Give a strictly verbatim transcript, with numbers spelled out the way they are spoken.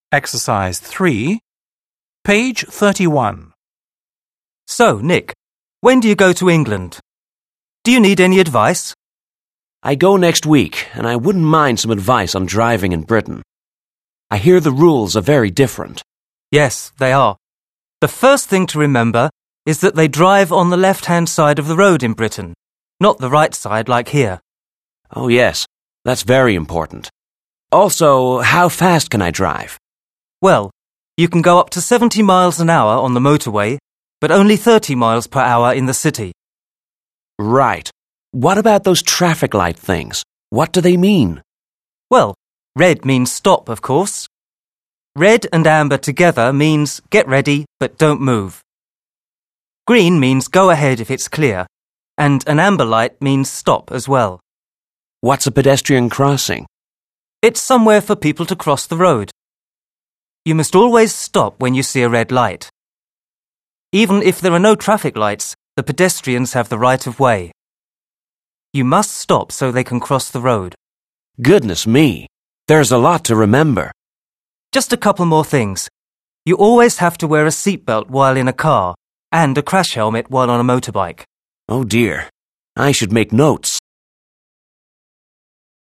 Exercise three, page thirty-one. So, Nick, when do you go to England? Do you need any advice? I go next week, and I wouldn't mind some advice on driving in Britain. I hear the rules are very different. Yes, they are. The first thing to remember is that they drive on the left-hand side of the road in Britain, not the right side like here. Oh yes, that's very important. Also, how fast can I drive? Well, you can go up to seventy miles an hour on the motorway, but only thirty miles per hour in the city. Right. What about those traffic light things? What do they mean? Well, red means stop, of course. Red and amber together means get ready, but don't move. Green means go ahead if it's clear, and an amber light means stop as well. What's a pedestrian crossing? It's somewhere for people to cross the road. You must always stop when you see a red light. Even if there are no traffic lights, the pedestrians have the right of way. You must stop so they can cross the road. Goodness me, there's a lot to remember. Just a couple more things. You always have to wear a seatbelt while in a car, and a crash helmet while on a motorbike. Oh dear, I should make notes.